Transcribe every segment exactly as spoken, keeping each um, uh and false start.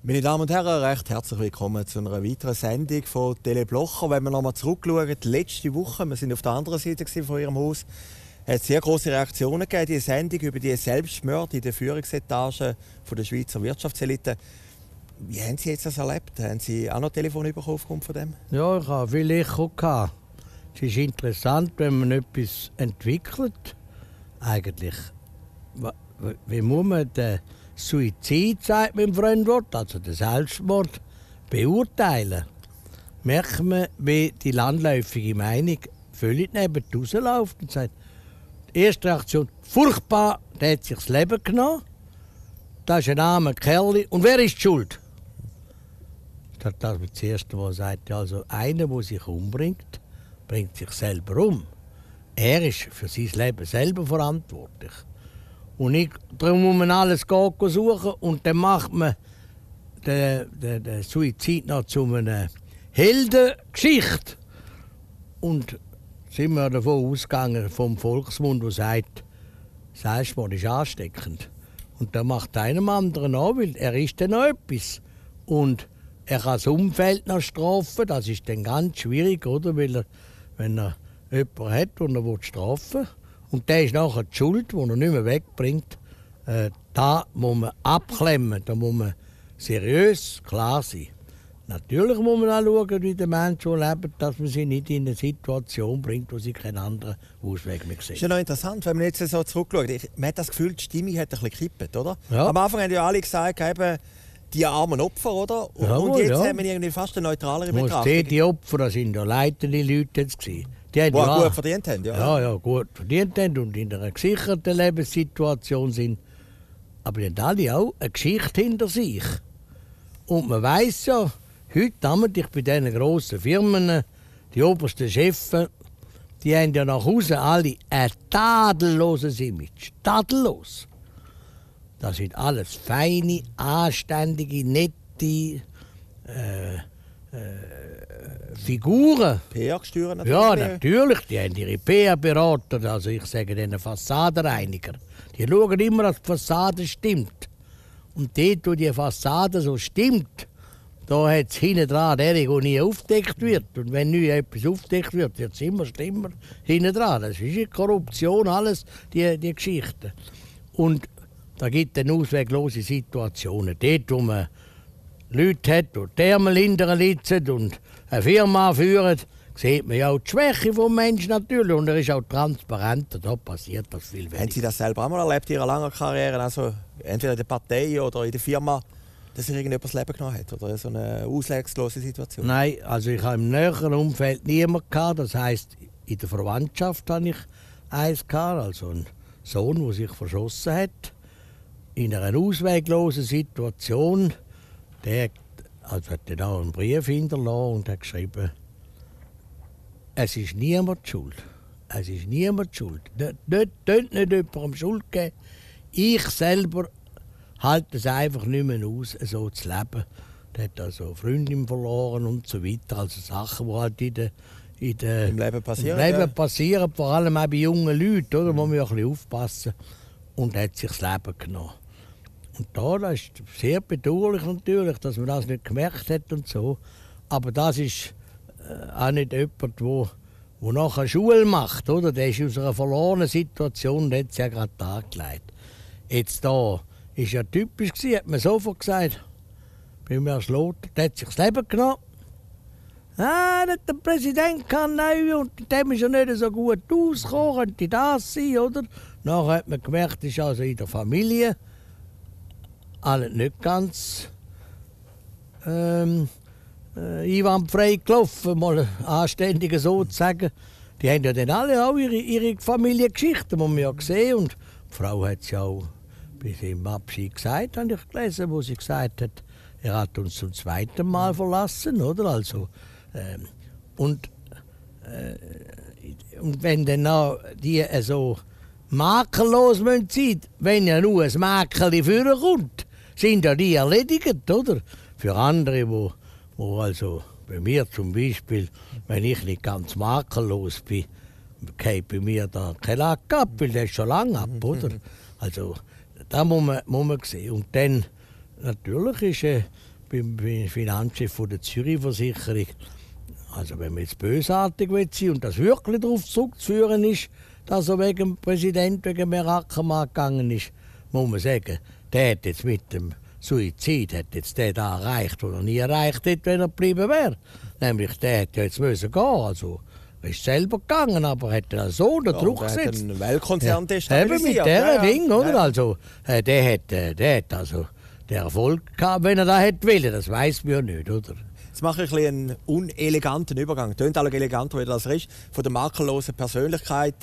Meine Damen und Herren, recht herzlich willkommen zu einer weiteren Sendung von Tele Blocher. Wenn wir noch mal zurückschauen, die letzte Woche, wir sind auf der anderen Seite von Ihrem Haus, hat es sehr große Reaktionen gegeben, die Sendung über die Selbstmorde in der Führungsetage der Schweizer Wirtschaftselite. Wie haben Sie jetzt das erlebt? Haben Sie auch noch Telefon bekommen aufgrund von dem? Ja, ich habe viel Echo gehabt. Es ist interessant, wenn man etwas entwickelt. Eigentlich, wie muss man den Suizid, sagt man im Fremdwort, also den Selbstmord, beurteilen? Merkt man, wie die landläufige Meinung völlig neben rausläuft und sagt, die erste Reaktion, furchtbar, der hat sich das Leben genommen. Das ist ein armer Kerl. Und wer ist die schuld? Das ist das, was das erste Mal sagt. Also einer, der sich umbringt, bringt sich selber um. Er ist für sein Leben selber verantwortlich. Und ich, darum muss man alles suchen und dann macht man den, den, den Suizid noch zu einer Heldengeschichte. Und sind wir davon ausgegangen, vom Volksmund, der sagt, Selbstmord ist ansteckend. Und dann macht einem anderen an, weil er ist dann noch etwas. Und er kann das Umfeld noch strafen, das ist dann ganz schwierig, oder? Weil er, wenn er jemanden hat, den er strafen will, und der ist nachher die Schuld, die er nicht mehr wegbringt, äh, da muss man abklemmen, da muss man seriös klar sein. Natürlich muss man auch schauen, wie der Mensch so lebt, dass man sie nicht in eine Situation bringt, wo sie keinen anderen Ausweg mehr sehen. Das ist ja noch interessant, wenn man jetzt so zurückschaut. Ich, man hat das Gefühl, die Stimmung hat ein bisschen gekippt, oder? Ja. Am Anfang haben ja alle gesagt, eben, die armen Opfer, oder? Und, Jawohl, und jetzt ja. haben wir irgendwie fast eine neutralere Muss Betrachtung. die, die Opfer, das sind ja leitende Leute jetzt gewesen. Die haben Die auch ja, gut verdient haben, ja. ja, ja, gut verdient haben und in einer gesicherten Lebenssituation sind. Aber die haben alle auch eine Geschichte hinter sich. Und man weiss ja, heute namentlich bei diesen grossen Firmen, die obersten Chefs, die haben ja nach Hause alle ein tadelloses Image. Tadellos. Das sind alles feine, anständige, nette äh, äh, Figuren. P R-Gesteuer natürlich. Ja, natürlich. Die haben ihre P R-Berater, also ich sage denen Fassadenreiniger. Die schauen immer, dass die Fassade stimmt. Und dort, wo die Fassade so stimmt, da hat es hinten dran der, der nie aufgedeckt wird. Und wenn nie etwas aufgedeckt wird, wird es immer schlimmer hinten dran. Das ist die Korruption, alles, die, die Geschichten. Und da gibt es dann ausweglose Situationen. Dort, wo man Leute hat, die die Ärmel hinterher sitzen und eine Firma führen, sieht man ja auch die Schwäche des Menschen natürlich. Und er ist auch transparent. Da passiert das viel weniger. Haben Sie das selber auch mal erlebt in Ihrer langen Karriere? Also entweder in der Partei oder in der Firma, dass sich irgendjemand das Leben genommen hat? Oder so eine auslegslose Situation? Nein, also ich habe im näheren Umfeld niemanden gehabt. Das heisst, in der Verwandtschaft hatte ich eins gehabt, also einen Sohn, der sich verschossen hat. In einer ausweglosen Situation. Der also hat dann auch einen Brief hinterlassen und hat geschrieben, es ist niemand schuld. Es ist niemand schuld. Dort nicht jemandem Schuld geben. Ich selber halte es einfach nicht mehr aus, so zu leben. Der hat also eine Freundin verloren und so weiter. Also Sachen, die halt in der, in der, Im Leben passieren. Im Leben ja. passieren, vor allem auch bei jungen Leuten. Oder? Da muss man ja ein bisschen aufpassen. Und er hat sich das Leben genommen. Und da, das ist sehr bedauerlich natürlich, dass man das nicht gemerkt hat und so. Aber das ist äh, auch nicht jemand, der wo nachher Schule macht, oder? Der ist aus einer verlorenen Situation, der hat es ja gerade angelegt. Jetzt da ist ja typisch gewesen, hat man sofort gesagt, bei mir Schlotter, der hat sich das Leben genommen. Ah, der Präsident kann neu und dem ist ja nicht so gut ausgekommen, könnte das sein, oder? Nachher hat man gemerkt, das ist also in der Familie alles nicht ganz ähm, äh, einwandfrei gelaufen, mal anständiger so zu sagen. Die haben ja dann alle auch ihre, ihre Familiengeschichten, die man ja gesehen. Und die Frau hat es ja auch bei seinem Abschied gesagt, habe ich gelesen, wo sie gesagt hat, er hat uns zum zweiten Mal verlassen, oder? Also, ähm, und, äh, und wenn dann auch die äh, so makellos sein müssen, wenn ja nur ein Makel vorkommt, sind ja die erledigt, oder? Für andere, wo, wo also bei mir zum Beispiel, wenn ich nicht ganz makellos bin, geht bei mir da kein Lack ab, weil der ist schon lange ab, oder? Also, da muss man, muss man sehen. Und dann, natürlich ist, äh, beim Finanzchef von der Zürich-Versicherung. Also wenn man jetzt bösartig will sein und das wirklich darauf zurückzuführen ist, dass er wegen dem Präsidenten, wegen dem Ackermann gegangen ist, muss man sagen, der hat jetzt mit dem Suizid hat jetzt der da erreicht, was er nie erreicht hätte, wenn er geblieben wäre. Nämlich, der hätte ja jetzt müssen gehen. Also, er ist selber gegangen, aber hat dann so unter Druck ja, gesetzt. einen Weltkonzern ja, eben mit diesem ja, ja. Ding, oder? Ja. Also, äh, der hat, äh, der hat also den Erfolg gehabt, wenn er das hätte wollen. Das weiss man ja nicht, oder? Jetzt mache ich ein einen uneleganten Übergang. Tönt alle eleganter, wie das ist. Von der makellosen Persönlichkeit.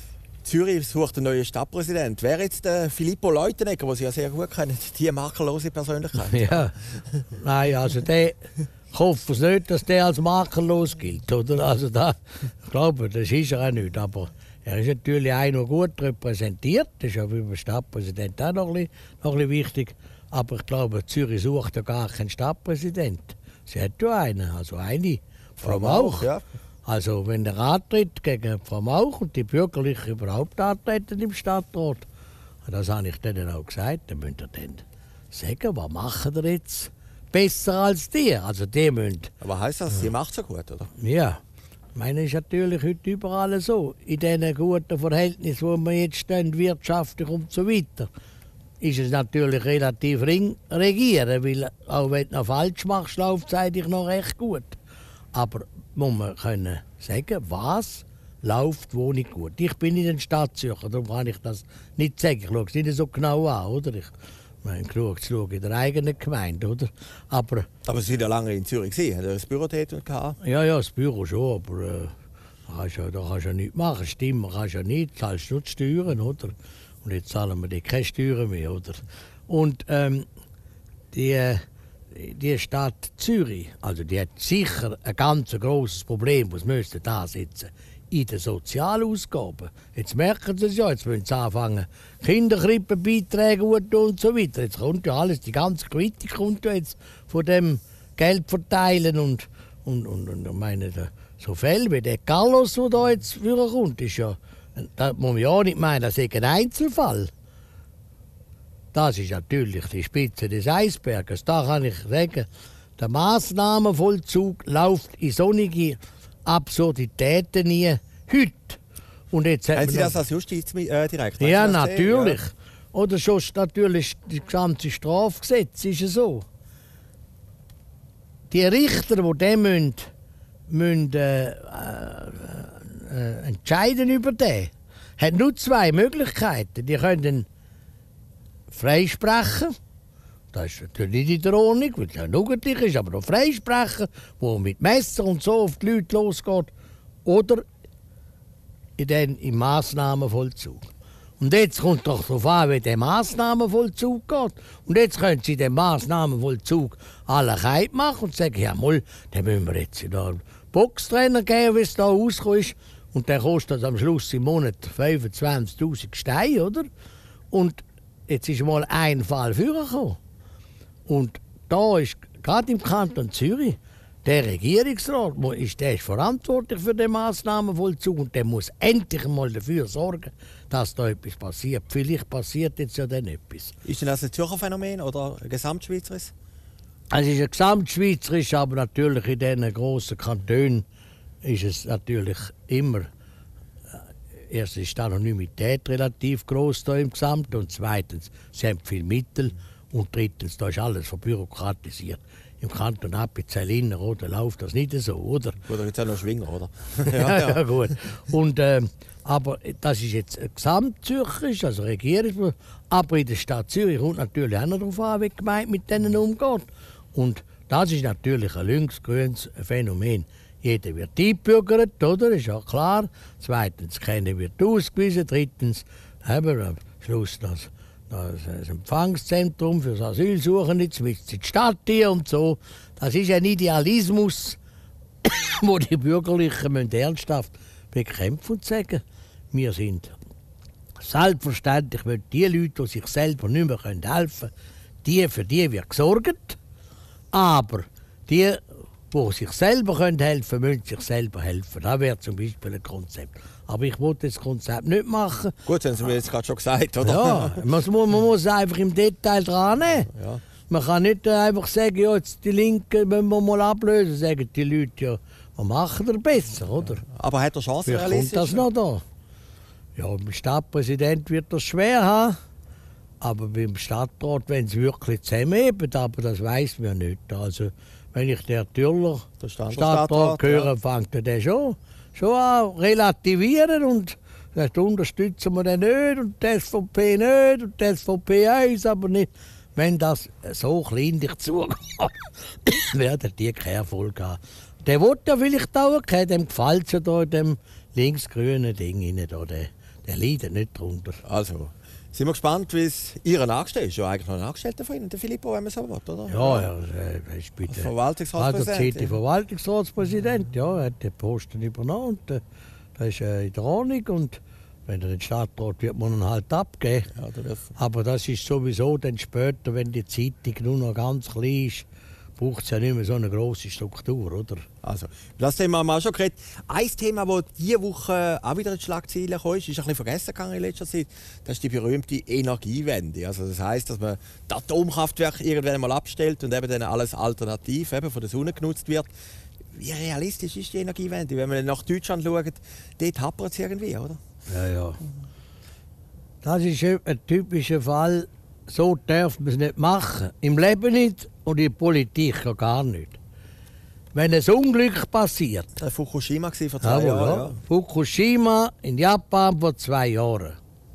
Zürich sucht einen neuen Stadtpräsident. Wäre jetzt der Filippo Leutenegger, den Sie ja sehr gut kennen, die makellose Persönlichkeit? Ja, nein, also der, ich hoffe es nicht, dass der als makellos gilt, oder? Also da, ich glaube, das ist er auch nicht, aber er ist natürlich auch noch gut repräsentiert, das ist ja wie beim Stadtpräsident auch noch ein, bisschen, noch ein bisschen wichtig, aber ich glaube, Zürich sucht ja gar keinen Stadtpräsident. Sie hat ja einen, also eine, Frau Mauch. Ja. Also wenn der antritt gegen Frau Mauch und die Bürgerlichen überhaupt antreten im Stadtrat, das habe ich denen auch gesagt, dann müsst ihr dann sagen, was machen ihr jetzt besser als die? Also die müssen... Aber heisst das, sie macht so gut, oder? Ja, ich meine, es ist natürlich heute überall so. In diesen guten Verhältnissen, wo wir jetzt stehen, wirtschaftlich und so weiter, ist es natürlich relativ ring regieren, weil auch wenn du noch falsch machst, läuft es eigentlich noch recht gut. Aber muss man können sagen, was läuft wo nicht gut. Ich bin in den Stadtzürcher, darum kann ich das nicht sagen. Ich schaue es nicht so genau an, oder? Ich meine, genug zu schauen in der eigenen Gemeinde, oder? Aber, aber Sie waren ja lange in Zürich, haben Sie das Büro dort gehabt? Ja, ja, das Büro schon, aber äh, da kannst du ja, da kannst du ja nichts machen. Stimmen kannst du ja nicht, zahlst nur die Steuern, oder? Und jetzt zahlen wir die keine Steuern mehr, oder? Und ähm, die... Die Stadt Zürich, also die hat sicher ein ganz grosses Problem, das müsste da sitzen, in den Sozialausgaben. Jetzt merken sie es ja, jetzt müssen sie anfangen, Kinderkrippenbeiträge und so weiter. Jetzt kommt ja alles, die ganze Kritik kommt ja jetzt von dem Geld verteilen und, und, und, und ich meine, so viel wie der Carlos, der da jetzt vorkommt, ist ja, da muss man ja auch nicht meinen, das ist ein Einzelfall. Das ist natürlich die Spitze des Eisberges. Da kann ich sagen, der Massnahmenvollzug läuft in solche Absurditäten nie heute. Und jetzt haben Sie das als Justizdirektor? Ja, natürlich. Ja. Oder schon natürlich das ganze Strafgesetz ist es so. Die Richter, die dem müssen, müssen äh, äh, entscheiden über den, haben nur zwei Möglichkeiten. Die können freisprechen. Das ist natürlich nicht in der Ordnung, weil es ja jugendlich ist, aber noch freisprechen, wo man mit Messer und so auf die Leute losgeht. Oder in den, im Massnahmenvollzug. Und jetzt kommt doch darauf an, wie der Massnahmenvollzug geht. Und jetzt können Sie den Massnahmenvollzug alle kalt machen und sagen, ja mal, dann müssen wir jetzt da einen Boxtrainer geben, wie es da rauskommt. Und der kostet am Schluss im Monat fünfundzwanzigtausend Steine, oder? Und jetzt ist mal ein Fall vorgekommen. Und da ist gerade im Kanton Zürich der Regierungsrat, ist, der ist verantwortlich für den Massnahmenvollzug und der muss endlich mal dafür sorgen, dass da etwas passiert. Vielleicht passiert jetzt ja dann etwas. Ist denn das ein Zürcher Phänomen oder ein gesamtschweizerisches? Es ist ein gesamtschweizerisch, aber natürlich in diesen grossen Kantonen ist es natürlich immer. Erstens ist die Anonymität relativ groß da im Gesamt und zweitens, sie haben viele Mittel und drittens, da ist alles verbürokratisiert. Im Kanton Appenzell-Inner, oder, läuft das nicht so, oder? Oder jetzt auch noch Schwinger, oder? ja, ja, gut. Und, äh, aber das ist jetzt gesamtzürcherisch, also Regierung, aber in der Stadt Zürich kommt natürlich auch noch darauf an, wie die Gemeinde mit denen umgeht. Und das ist natürlich ein links-grünes Phänomen. Jeder wird eingebürgert, oder? Ist ja klar. Zweitens, keiner wird ausgewiesen. Drittens, haben wir am Schluss das, das Empfangszentrum für das Asylsuchende, jetzt mit in die Stadt hier und so. Das ist ein Idealismus, wo die Bürgerlichen müssen ernsthaft bekämpfen und sagen, wir sind selbstverständlich, weil die Leute, die sich selber nicht mehr helfen können, die, für die wird gesorgt. Aber die, die sich selber helfen können, müssen sich selber helfen. Das wäre zum Beispiel ein Konzept. Aber ich wollte das Konzept nicht machen. Gut, das haben Sie mir jetzt gerade schon gesagt, oder? Ja, man muss, man muss einfach im Detail dran nehmen. Ja. Man kann nicht einfach sagen, ja, jetzt die Linken müssen wir mal ablösen. Sagen die Leute, ja, was machen wir besser, oder? Aber hat er Chancen, Wie realistisch? kommt das noch da? Ja, beim Stadtpräsident wird das schwer haben. Aber beim Stadtrat, wenn sie wirklich zusammenheben, aber das weiss man nicht. Also, wenn ich den Türler Der Stadtrat, Stadtrat höre, ja. fängt er den schon, schon an relativieren und sagt, unterstützen wir den nicht und die S V P nicht und die S V P uns, aber nicht. Wenn das so kleinlich zugeht, werden die keinen Erfolg haben. Der will ja vielleicht auch keinen, dem gefällt es ja da in dem linksgrünen Ding rein, da, der, der leidet nicht drunter. Also, sind wir gespannt, wie es Ihren Angestellten ist. Ja, eigentlich noch ein Angestellter von Ihnen, der Filippo, wenn man so will, oder? Ja, ja, er ist bei der Verwaltungsratspräsident. Also, Verwaltungsratspräsident, ja, er hat den Posten übernommen und äh, das ist äh, in der Ordnung. Und wenn er den Stadtrat wird man ihn halt abgeben. Ja, da Aber das ist sowieso dann später, wenn die Zeitung nur noch ganz klein ist, braucht es ja nicht mehr so eine grosse Struktur, oder? Also, das Thema haben wir auch schon geredet. Ein Thema, das diese Woche auch wieder in die Schlagzeilen kam, ist, ist ein bisschen vergessen gegangen in letzter Zeit. Das ist die berühmte Energiewende. Also das heisst, dass man das Atomkraftwerk irgendwann mal abstellt und eben dann alles alternativ eben von der Sonne genutzt wird. Wie realistisch ist die Energiewende? Wenn man nach Deutschland schaut, dort hapert es irgendwie, oder? Ja, ja. Das ist ein typischer Fall. So darf man es nicht machen. Im Leben nicht und in der Politik ja gar nicht. Wenn ein Unglück passiert. Das war Fukushima vor zwei Ja, Jahren. ja. Fukushima in Japan vor zwei Jahren.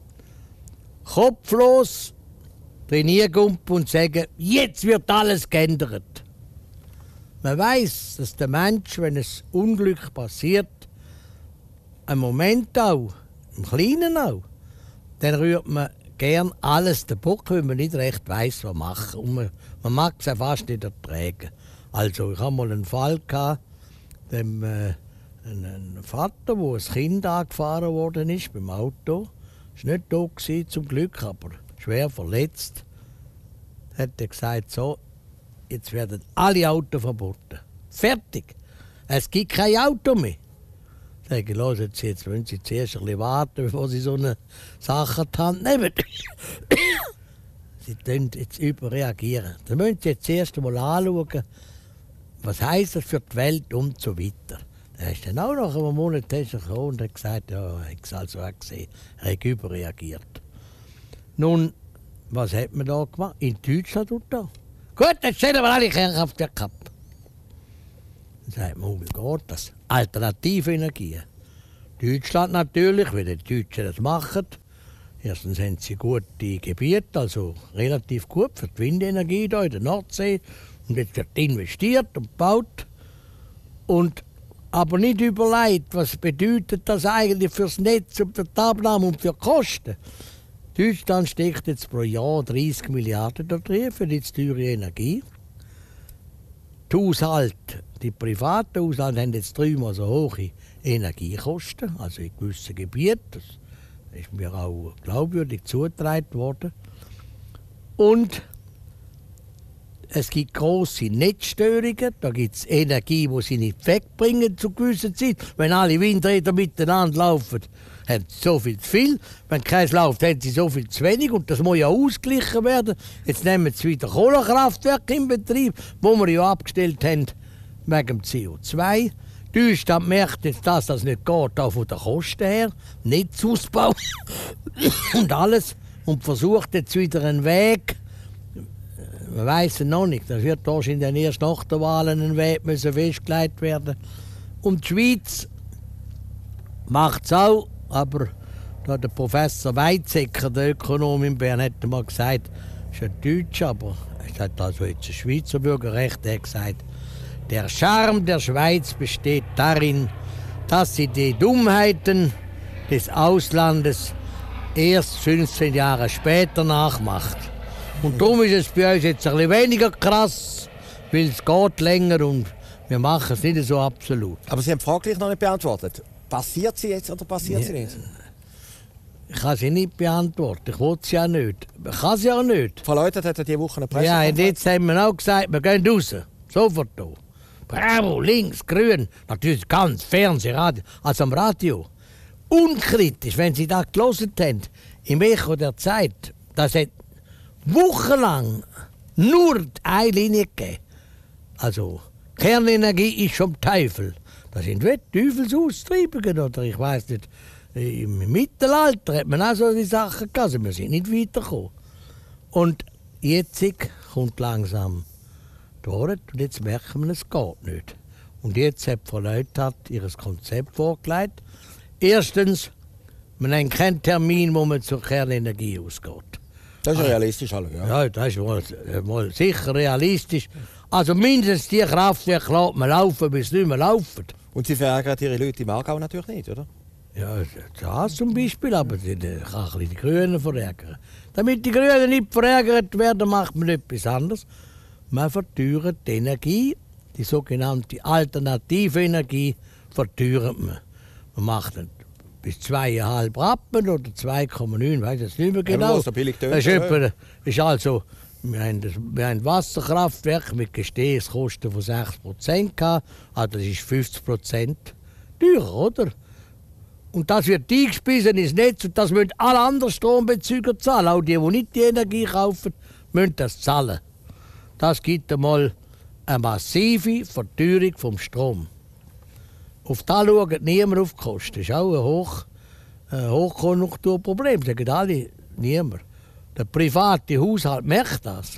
Kopflos trainieren und sagen, jetzt wird alles geändert. Man weiß, dass der Mensch, wenn ein Unglück passiert, einen Moment auch, im Kleinen auch, dann rührt man gern alles den Bock, weil man nicht recht weiss, was machen. Und man, man mag es ja fast nicht ertragen. Also, ich hatte mal einen Fall, gehabt, dem, äh, ein, ein Vater, wo ein Kind angefahren worden ist beim Auto. Er war nicht da gewesen, zum Glück, aber schwer verletzt. Hat er gesagt, so, jetzt werden alle Autos verboten. Fertig. Es gibt kein Auto mehr. Ich sage, hören Sie, jetzt müssen Sie zuerst ein bisschen warten, bevor Sie so eine Sache in die Hand nehmen. Sie können jetzt überreagieren. Dann müssen Sie jetzt zuerst einmal anschauen, was heisst das für die Welt und so weiter. Dann ist dann auch nach einem Monat gekommen und hat gesagt, ja, ich habe es also auch gesehen, er hat überreagiert. Nun, was hat man da gemacht? In Deutschland und da. Gut, jetzt stellen wir alle Kernkraftwerke ab. Dann sagt man, wie geht das? Alternative Energien. Deutschland natürlich, weil die Deutschen das machen. Erstens haben sie gute Gebiete, also relativ gut für die Windenergie hier in der Nordsee. Und jetzt wird investiert und gebaut. Und, aber nicht überlegt, was bedeutet das eigentlich für das Netz und für die Abnahme und für die Kosten. Deutschland steckt jetzt pro Jahr dreißig Milliarden da drin für die teure Energie. Die Haushalte, die privaten Haushalte haben jetzt dreimal so hohe Energiekosten, also in gewissen Gebieten. Das ist mir auch glaubwürdig zugetragen worden. Und es gibt grosse Netzstörungen, da gibt es Energie, die sie nicht wegbringen zu gewissen Zeit. Wenn alle Windräder miteinander laufen, haben sie so viel zu viel. Wenn keins läuft, haben sie so viel zu wenig. Und das muss ja ausgeglichen werden. Jetzt nehmen sie wieder Kohlekraftwerke in Betrieb, wo wir ja abgestellt haben wegen dem C O zwei. Deutschland merkt jetzt, dass das nicht geht, auch von den Kosten her. Netzausbau und alles. Und versucht jetzt wieder einen Weg. Man weiss es noch nicht. Das wird wahrscheinlich erst nach den Wahlen ein Weg müssen festgelegt werden. Und die Schweiz macht es auch, aber da der Professor Weizsäcker, der Ökonom in Bern, hat mal gesagt, das ist ein Deutscher, aber er hat also jetzt ein Schweizer Bürgerrecht, er hat gesagt, der Charme der Schweiz besteht darin, dass sie die Dummheiten des Auslandes erst fünfzehn Jahre später nachmacht. Und darum ist es bei uns jetzt ein bisschen weniger krass, weil es geht länger und wir machen es nicht so absolut. Aber Sie haben die Frage gleich noch nicht beantwortet. Passiert sie jetzt oder passiert Ja. sie nicht? Ich kann sie nicht beantworten, ich will sie ja nicht. Ich kann sie ja nicht. Frau Leutert hat ja diese Woche eine Ja, und Pressekonferenz. jetzt haben wir auch gesagt, wir gehen raus. Sofort da. Bravo, links, grün. Natürlich ganz Fernsehen, Radio, also am Radio. Unkritisch, wenn Sie das gelesen haben, im Echo der Zeit, das hat wochenlang nur eine Linie gegeben. Also, Kernenergie ist vom Teufel. Das sind wie Teufelsaustreibungen, oder ich weiss nicht. Im Mittelalter hat man auch so die Sachen gehabt, also wir sind nicht weitergekommen. Und jetzt kommt langsam die Wahrheit und jetzt merken wir, es geht nicht. Und jetzt hat Frau Leuthard ihr Konzept vorgelegt. Erstens, wir haben keinen Termin, wo man zur Kernenergie ausgeht. Das ist realistisch, also, ja. Ja, das ist mal, mal sicher realistisch. Also mindestens die Kraftwerke lässt man laufen, bis sie nicht mehr laufen. Und Sie verärgern Ihre Leute im Aargau natürlich nicht, oder? Ja, das zum Beispiel, aber die, die kann ein bisschen die Grünen verärgern. Damit die Grünen nicht verärgert werden, macht man etwas anderes. Man verteuert die Energie, die sogenannte alternative Energie, verteuert man. Man macht dann bis zwei Komma fünf Rappen oder zwei Komma neun, weiß ich nicht mehr genau. So billig das ist, etwa, ist also, wir haben, das, wir haben ein Wasserkraftwerk mit Gestehungskosten von sechs Prozent gehabt, also das ist fünfzig Prozent teurer, oder? Und das wird eingespeisen ins Netz und das müssen alle anderen Strombezüger zahlen. Auch die, die nicht die Energie kaufen, müssen das zahlen. Das gibt einmal eine massive Verteuerung vom Strom. Auf das schaut niemand auf die Kosten. Das ist auch ein, Hoch, ein Hochkonjunkturproblem, sagen alle, niemand. Der private Haushalt merkt das.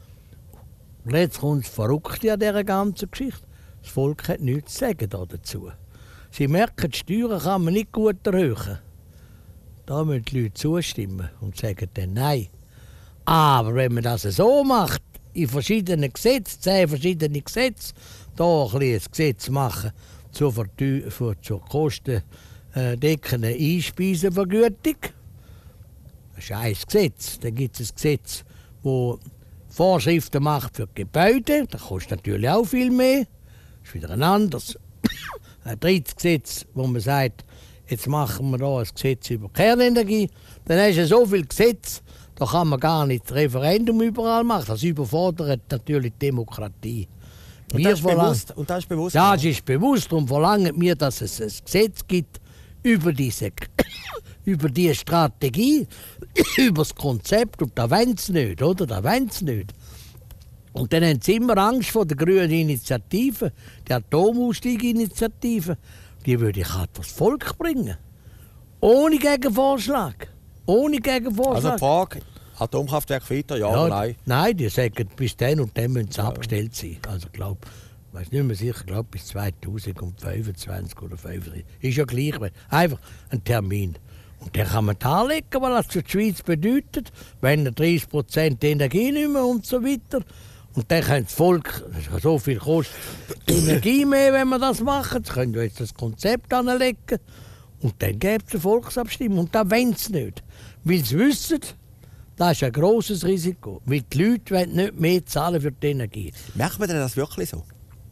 Und jetzt kommt das Verrückte an dieser ganzen Geschichte. Das Volk hat nichts zu sagen dazu. Sie merken, die Steuern kann man nicht gut erhöhen. Da müssen die Leute zustimmen und sagen dann nein. Aber wenn man das so macht, in verschiedenen Gesetzen, zehn verschiedene Gesetze, da ein, ein Gesetz machen zur, Verteu- für, zur kostendeckenden Einspeisevergütung. Das ist ein Gesetz. Dann gibt es ein Gesetz, das Vorschriften macht für die Gebäude. Das kostet natürlich auch viel mehr. Das ist wieder ein anderes. Ein drittes Gesetz, wo man sagt, jetzt machen wir da ein Gesetz über Kernenergie. Dann hast du so viele Gesetze, da kann man gar nicht das Referendum überall machen. Das überfordert natürlich die Demokratie. Und das, ist bewusst, und das ist bewusst? Ja, das ist bewusst. Und verlangen wir, dass es ein Gesetz gibt über diese, über diese Strategie, über das Konzept. Und da wollen sie nicht, oder? Da wollen sie nicht. Und dann haben sie immer Angst vor der grünen Initiative, der Atomausstieg-Initiative. Die würde ich halt das Volk bringen. Ohne Gegenvorschlag. Ohne Gegenvorschlag. Also die Frage, Atomkraftwerk weiter, ja, ja oder nein? Nein, die sagen, bis dann und dann müssen sie ja. abgestellt sein. Also ich glaube, ich weiß nicht mehr sicher, ich glaube bis zweitausendfünfundzwanzig oder fünfundzwanzig. Ist ja gleich, einfach ein Termin. Und den kann man darlegen, was das für die Schweiz bedeutet, wenn dreißig Prozent Energie nicht mehr und so weiter. Und dann kann das Volk, das so viel kostet Energie mehr, wenn wir das machen. Sie können jetzt das Konzept anlegen. Und dann gibt es eine Volksabstimmung. Und da wollen sie nicht. Weil sie wissen, das ist ein grosses Risiko. Weil die Leute wollen nicht mehr zahlen für die Energie. Merkt man denn das wirklich so?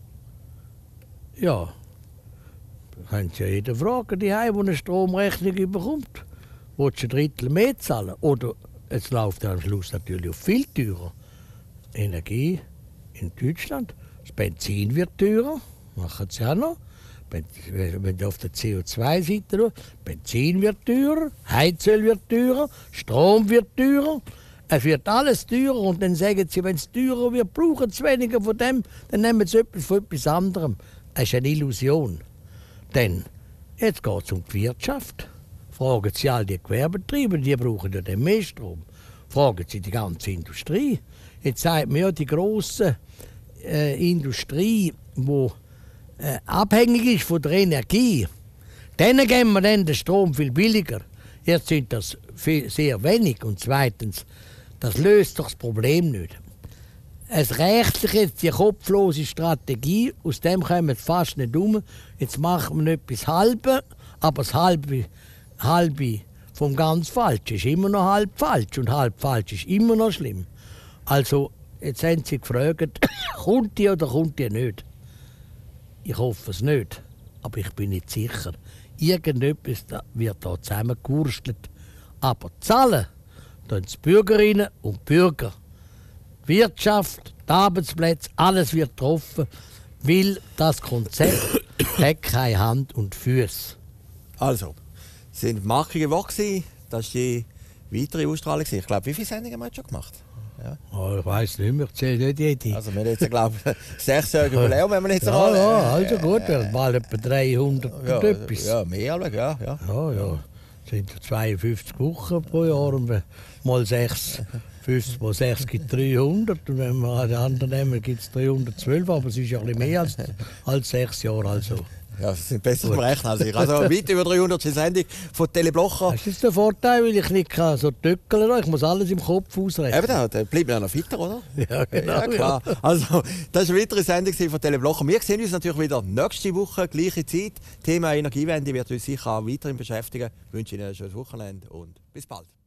Ja. Da können Sie ja jeden fragen, die Heim, die eine Stromrechnung bekommt. Willst du ein Drittel mehr zahlen? Oder es läuft am Schluss natürlich auf viel teurer. Energie in Deutschland. Das Benzin wird teurer, machen sie auch noch. Wenn du auf der C O zwei Seite schaust, Benzin wird teurer, Heizöl wird teurer, Strom wird teurer. Es wird alles teurer und dann sagen sie, wenn es teurer wird, brauchen sie weniger von dem, dann nehmen sie etwas von etwas anderem. Das ist eine Illusion. Denn jetzt geht es um die Wirtschaft. Fragen Sie all die Gewerbebetriebe, die brauchen ja den mehr Strom. Fragen Sie die ganze Industrie. Jetzt sagt mir ja die grosse äh, Industrie, die äh, abhängig ist von der Energie, denen geben wir dann den Strom viel billiger. Jetzt sind das viel, sehr wenig. Und zweitens, das löst doch das Problem nicht. Es rächt sich jetzt die kopflose Strategie, aus dem kommen wir fast nicht um. Jetzt machen wir etwas Halbes, aber das Halbe, Halbe vom ganz Falschen ist immer noch halb falsch und halb falsch ist immer noch schlimm. Also, jetzt haben Sie gefragt, kommt die oder kommt die nicht? Ich hoffe es nicht, aber ich bin nicht sicher. Irgendetwas wird da zusammengewurstelt. Aber zahlen tun die Bürgerinnen und Bürger. Die Wirtschaft, die Arbeitsplätze, alles wird getroffen, weil das Konzept hat keine Hand und Füße. Also, es sind markige Wochen. Das war die weitere Ausstrahlung. Ich glaube, wie viele Sendungen haben wir jetzt schon gemacht? Ja. Oh, ich weiss nicht mehr, ich zähle nicht jede. Also wir haben jetzt, glaube ich, sechsjähriges Jubiläum, wenn wir nicht so Ja, alle- ja, also gut, wir haben mal etwa dreihundert ja, und etwas. ja, mehr, ja, ja. Ja, ja. Das sind zweiundfünfzig Wochen pro Jahr und wenn mal sechs, fünfzig mal sechs gibt dreihundert und wenn wir die anderen nehmen, gibt es dreihundertzwölf, aber es ist ja ein bisschen mehr als, als sechs Jahre. Also. Ja, sie sind besser zum Rechnen als ich. Also weit über dreihundert Sendung von Teleblocher. Das ist jetzt der Vorteil, weil ich nicht kann so töckeln kann. Ich muss alles im Kopf ausrechnen. Eben, da da bleibt man ja noch fitter, oder? Ja, genau. Ja, klar. Also, das war eine weitere Sendung von Teleblocher. Wir sehen uns natürlich wieder nächste Woche, gleiche Zeit. Thema Energiewende wird uns sicher auch weiterhin beschäftigen. Ich wünsche Ihnen ein schönes Wochenende und bis bald.